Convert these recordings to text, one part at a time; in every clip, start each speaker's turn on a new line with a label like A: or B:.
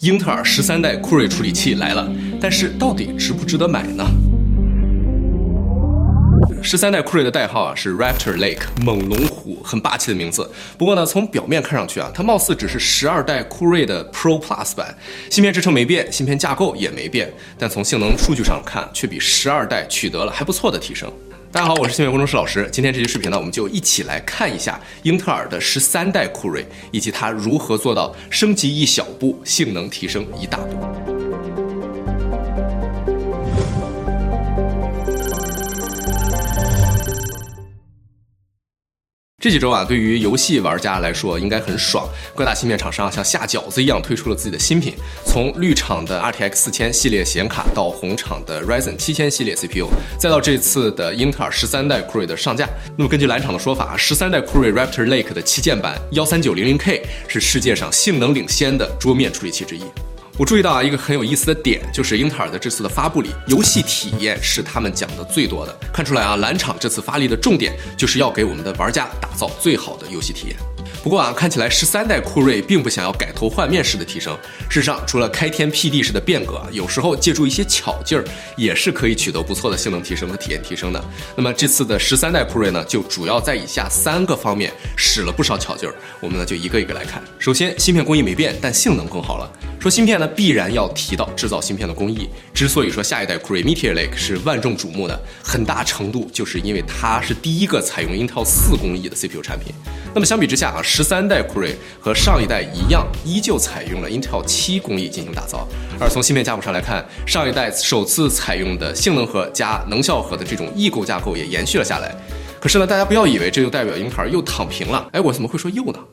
A: 英特尔13代酷睿处理器来了，但是到底值不值得买呢？13代酷睿的代号是 Raptor Lake 猛龙虎，很霸气的名字。不过呢，从表面看上去它貌似只是12代酷睿的 Pro Plus 版，芯片制程没变，芯片架构也没变，但从性能数据上看，却比12代取得了还不错的提升。大家好，我是芯片工程师老师。今天这期视频呢，我们就一起来看一下英特尔的13代酷睿，以及它如何做到升级一小步，性能提升一大步。这几周对于游戏玩家来说应该很爽，各大芯片厂商像下饺子一样推出了自己的新品，从绿厂的 RTX 4000系列显卡到红厂的 Ryzen 7000系列 CPU， 再到这次的英特尔13代酷睿的上架。那么根据蓝厂的说法，13代酷睿 Raptor Lake 的旗舰版 13900K 是世界上性能领先的桌面处理器之一。我注意到一个很有意思的点，就是英特尔的这次的发布里，游戏体验是他们讲的最多的。看出来蓝厂这次发力的重点就是要给我们的玩家打造最好的游戏体验。不过看起来13代酷睿并不想要改头换面式的提升。事实上，除了开天辟地式的变革，有时候借助一些巧劲儿，也是可以取得不错的性能提升和体验提升的。那么这次的13代酷睿呢，就主要在以下3个方面使了不少巧劲儿，我们呢就一个一个来看。首先，芯片工艺没变，但性能更好了。说芯片呢，必然要提到制造芯片的工艺。之所以说下一代酷睿 Meteor Lake 是万众瞩目的，很大程度就是因为它是第一个采用 Intel 4工艺的 CPU 产品。那么相比之下13代酷睿和上一代一样，依旧采用了 Intel 7工艺进行打造。而从芯片架构上来看，上一代首次采用的性能核加能效核的这种异构架构也延续了下来。可是呢，大家不要以为这就代表英特尔又躺平了。我怎么会说又呢？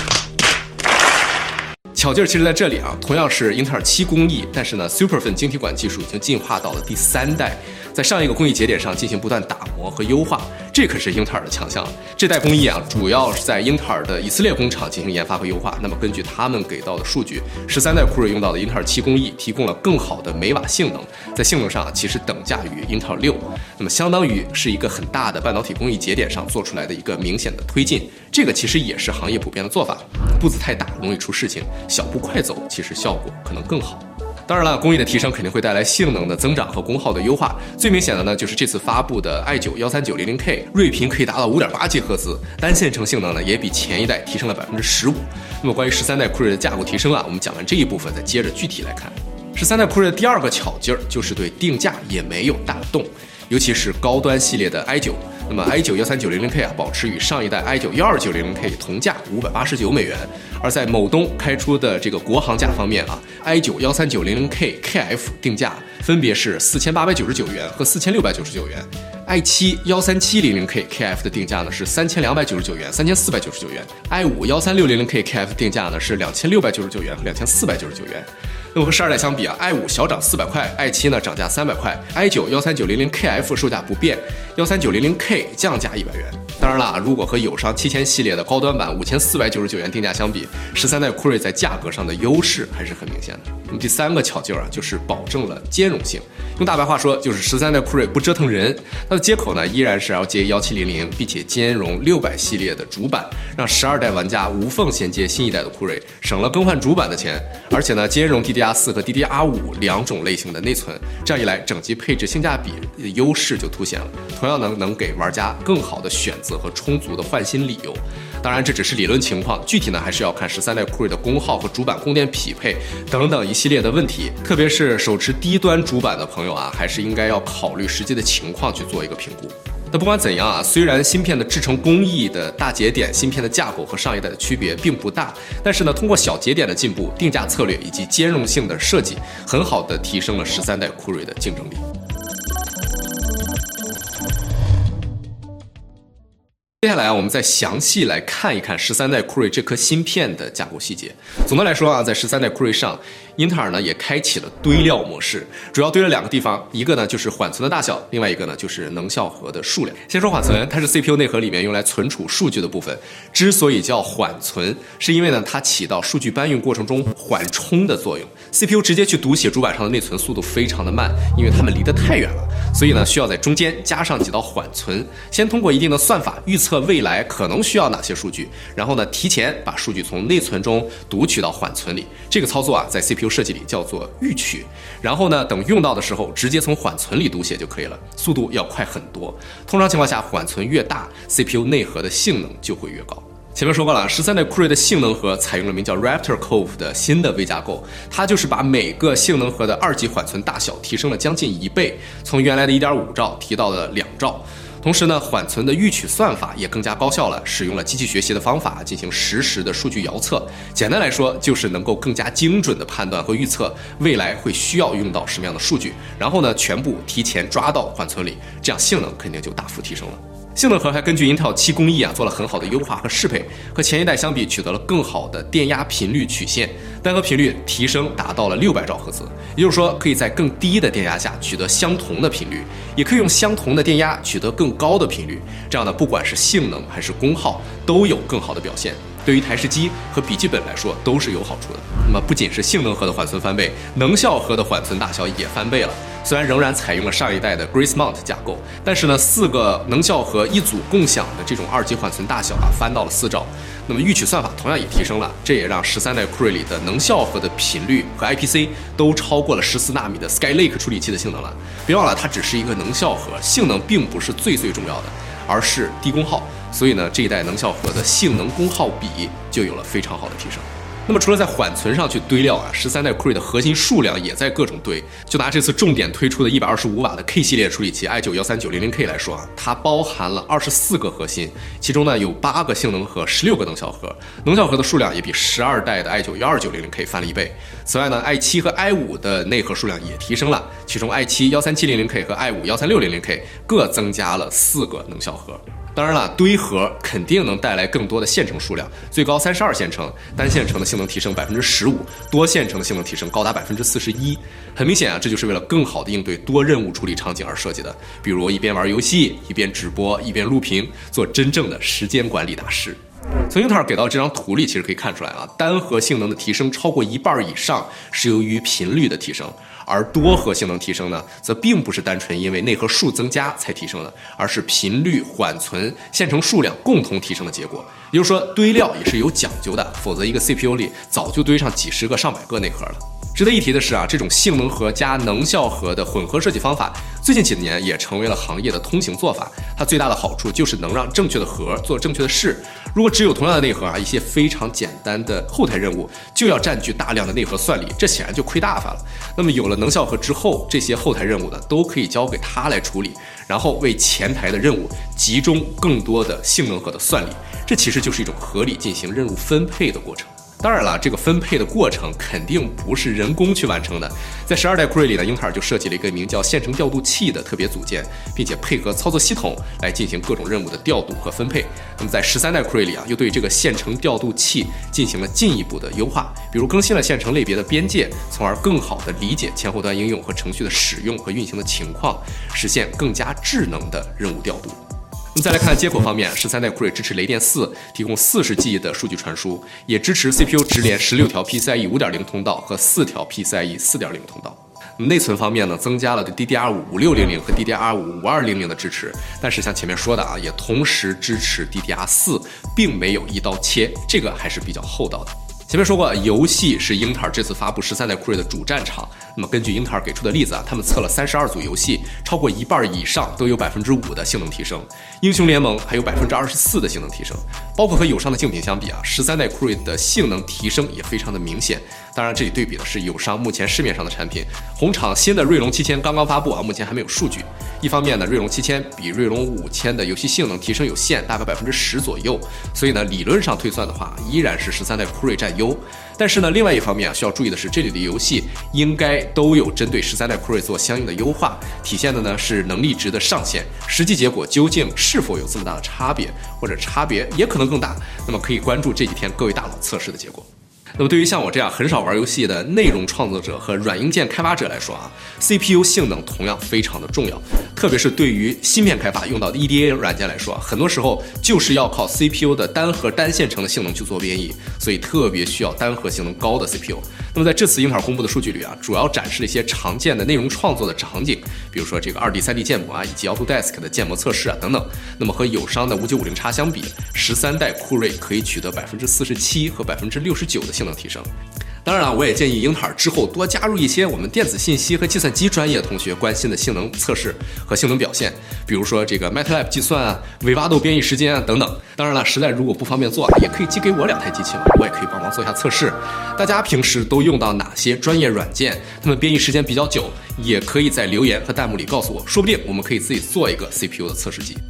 A: 巧劲儿其实在这里同样是英特尔7工艺，但是呢 Superfin 晶体管技术已经进化到了第3代，在上一个工艺节点上进行不断打磨和优化，这可是英特尔的强项。这代工艺主要是在英特尔的以色列工厂进行研发和优化。那么根据他们给到的数据，13代酷睿用到的英特尔7工艺提供了更好的每瓦性能，在性能上其实等价于英特尔6，那么相当于是一个很大的半导体工艺节点上做出来的一个明显的推进。这个其实也是行业普遍的做法，步子太大容易出事情，小步快走其实效果可能更好。当然了，工艺的提升肯定会带来性能的增长和功耗的优化。最明显的呢，就是这次发布的 i9 13900K 睿频可以达到 5.8 吉赫兹，单线程性能呢也比前一代提升了 15%。那么关于13代酷睿的架构提升我们讲完这一部分，再接着具体来看。13代酷睿的第2个巧劲儿就是对定价也没有大动，尤其是高端系列的 i9。那么 i9 13900K 保持与上一代 i9 12900K 同价589美元，而在某东开出的这个国行价方面i9 13900K KF 定价分别是4899元和4699元。i7 13700K KF 的定价呢是3299元、3499元。i5 13600K KF 定价呢是2699元和2499元。那么和12代相比i5 小涨400块，i7 呢涨价300块，i9 13900KF 售价不变，13900K 降价100元。当然了，如果和友商7000系列的高端版5499元定价相比，13代酷睿在价格上的优势还是很明显的。那么第3个巧劲儿就是保证了兼容性。用大白话说，就是13代酷睿不折腾人，它的接口呢依然是 LJ1700，并且兼容600系列的主板，让12代玩家无缝衔接新一代的酷睿，省了更换主板的钱。而且呢，兼容 DDR4 和 DDR5 2种类型的内存，这样一来，整机配置性价比的优势就凸显了，同样能给玩家更好的选择和充足的换新理由。当然，这只是理论情况，具体呢还是要看13代酷睿的功耗和主板供电匹配等等一系列的问题。特别是手持低端主板的朋友还是应该要考虑实际的情况去做一个评估。那不管怎样虽然芯片的制程工艺的大节点、芯片的架构和上一代的区别并不大，但是呢，通过小节点的进步、定价策略以及兼容性的设计，很好的提升了13代酷睿的竞争力。接下来我们再详细来看一看13代酷睿这颗芯片的架构细节。总的来说在13代酷睿上，英特尔呢也开启了堆料模式，主要堆了2个地方，一个呢就是缓存的大小，另外一个呢就是能效核的数量。先说缓存，它是 CPU 内核里面用来存储数据的部分。之所以叫缓存，是因为呢它起到数据搬运过程中缓冲的作用。CPU 直接去读写主板上的内存速度非常的慢，因为它们离得太远了。 所以呢，需要在中间加上几道缓存，先通过一定的算法预测未来可能需要哪些数据，然后呢，提前把数据从内存中读取到缓存里。这个操作啊，在 CPU 设计里叫做预取。然后呢，等用到的时候，直接从缓存里读写就可以了，速度要快很多。通常情况下，缓存越大 ，CPU 内核的性能就会越高。前面说过了，13代酷睿的性能核采用了名叫 Raptor Cove 的新的微架构，它就是把每个性能核的2级缓存大小提升了将近1倍，从原来的 1.5 兆提到了2兆。同时呢，缓存的预取算法也更加高效了，使用了机器学习的方法进行实时的数据遥测。简单来说，就是能够更加精准的判断和预测未来会需要用到什么样的数据，然后呢，全部提前抓到缓存里，这样性能肯定就大幅提升了。性能核还根据 Intel 7工艺做了很好的优化和适配，和前一代相比取得了更好的电压频率曲线，单核频率提升达到了600兆赫兹，也就是说可以在更低的电压下取得相同的频率，也可以用相同的电压取得更高的频率，这样呢，不管是性能还是功耗都有更好的表现。对于台式机和笔记本来说都是有好处的。那么不仅是性能核的缓存翻倍，能效核的缓存大小也翻倍了。虽然仍然采用了上一代的 Grace Mount 架构，但是呢，4个能效核一组共享的这种2级缓存大小翻到了4兆。那么预取算法同样也提升了，这也让13代酷睿里的能效核的频率和 IPC 都超过了14纳米的 Skylake 处理器的性能了。别忘了，它只是一个能效核，性能并不是最重要的，而是低功耗。所以呢，这一代能效核的性能功耗比就有了非常好的提升。那么除了在缓存上去堆料13代酷睿的核心数量也在各种堆。就拿这次重点推出的125瓦的 K 系列处理器 i9-13900K 来说它包含了24个核心，其中呢有8个性能核，16个能效核，能效核的数量也比12代的 i9-12900K 翻了1倍。此外呢 i7 和 i5 的内核数量也提升了，其中 i7-13700K 和 i5-13600K 各增加了4个能效核。当然了，堆核肯定能带来更多的线程数量，最高32线程，单线程的性能提升15%，多线程的性能提升高达41%。很明显这就是为了更好的应对多任务处理场景而设计的，比如一边玩游戏，一边直播，一边录屏，做真正的时间管理大师。从英特尔给到这张图里，其实可以看出来单核性能的提升超过1半以上是由于频率的提升，而多核性能提升呢，则并不是单纯因为内核数增加才提升的，而是频率、缓存、线程数量共同提升的结果。也就是说，堆料也是有讲究的，否则一个 CPU 里早就堆上几十个、上百个内核了。值得一提的是这种性能核加能效核的混合设计方法，最近几年也成为了行业的通行做法。它最大的好处就是能让正确的核做正确的事。如果只有同样的内核一些非常简单的后台任务就要占据大量的内核算力，这显然就亏大发了。那么有了能效核之后，这些后台任务呢都可以交给它来处理，然后为前台的任务集中更多的性能核的算力。这其实就是一种合理进行任务分配的过程。当然了，这个分配的过程肯定不是人工去完成的。在12代酷睿里呢，英特尔就设计了一个名叫线程调度器的特别组件，并且配合操作系统来进行各种任务的调度和分配。那么在13代酷睿里又对这个线程调度器进行了进一步的优化，比如更新了线程类别的边界，从而更好地理解前后端应用和程序的使用和运行的情况，实现更加智能的任务调度。那么再来看接口方面，13代酷睿支持雷电4，提供40G 的数据传输，也支持 CPU 直连16条 PCIe 5.0 通道和4条 PCIe 4.0 通道。内存方面呢，增加了对 DDR5 5600和 DDR5 5200的支持，但是像前面说的也同时支持 DDR4，并没有一刀切，这个还是比较厚道的。前面说过，游戏是英特尔这次发布13代酷睿的主战场。那么根据英特尔给出的例子他们测了32组游戏，超过一半以上都有 5% 的性能提升，英雄联盟还有 24% 的性能提升。包括和友商的竞品相比13代酷睿的性能提升也非常的明显。当然这里对比的是友商目前市面上的产品，红厂新的锐龙7000刚刚发布目前还没有数据。一方面呢，锐龙7000比锐龙5000的游戏性能提升有限，大概 10% 左右，所以呢理论上推算的话依然是13代酷睿占优。但是呢，另外一方面需要注意的是，这里的游戏应该都有针对13代酷睿做相应的优化，体现的呢是能力值的上限，实际结果究竟是否有这么大的差别，或者差别也可能更大，那么可以关注这几天各位大佬测试的结果。 那么对于像我这样很少玩游戏的内容创作者和软硬件开发者来说啊 ，CPU 性能同样非常的重要，特别是对于芯片开发用到的 EDA 软件来说，很多时候就是要靠 CPU 的单核单线程的性能去做编译，所以特别需要单核性能高的 CPU。那么在这次英特尔公布的数据里啊，主要展示了一些常见的内容创作的场景，比如说这个2D、3D 建模啊，以及 Autodesk 的建模测试啊等等。那么和友商的5950X 相比，13代酷睿可以取得47%和69%的性能提升。当然了，我也建议英特尔之后多加入一些我们电子信息和计算机专业的同学关心的性能测试和性能表现，比如说这个 MATLAB 计算啊、Vivado 编译时间啊等等。当然了，实在如果不方便做，也可以寄给我2台机器嘛，我也可以帮忙做一下测试。大家平时都用到哪些专业软件？它们编译时间比较久，也可以在留言和弹幕里告诉我，说不定我们可以自己做一个 CPU 的测试集。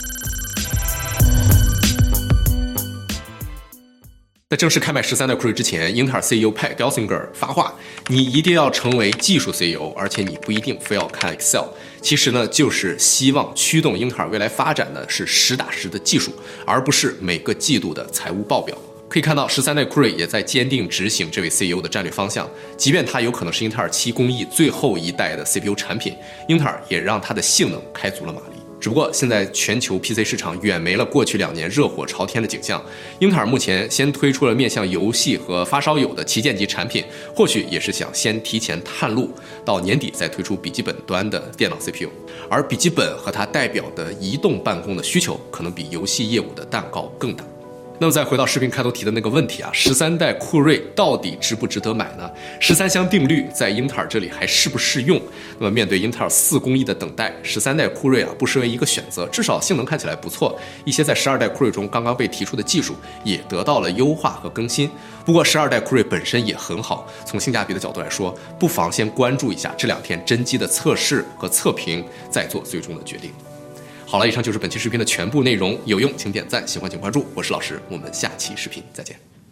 A: 在正式开卖13代酷睿之前，英特尔 CEO Pat Gelsinger 发话：你一定要成为技术 CEO， 而且你不一定非要看 Excel。其实呢，就是希望驱动英特尔未来发展的是实打实的技术，而不是每个季度的财务报表。可以看到，13代酷睿也在坚定执行这位 CEO 的战略方向，即便它有可能是英特尔7工艺最后一代的 CPU 产品，英特尔也让它的性能开足了马力。只不过现在全球 PC 市场远没了过去2年热火朝天的景象，英特尔目前先推出了面向游戏和发烧友的旗舰级产品，或许也是想先提前探路，到年底再推出笔记本端的电脑 CPU， 而笔记本和它代表的移动办公的需求可能比游戏业务的蛋糕更大。那么再回到视频开头提的那个问题啊，13代酷睿到底值不值得买呢？13项定律在英特尔这里还适不适用？那么面对英特尔4工艺的等待，13代酷睿啊不失为一个选择，至少性能看起来不错。一些在12代酷睿中刚刚被提出的技术也得到了优化和更新。不过12代酷睿本身也很好，从性价比的角度来说，不妨先关注一下这2天真机的测试和测评，再做最终的决定。好了，以上就是本期视频的全部内容，有用请点赞，喜欢请关注，我是老石，我们下期视频再见。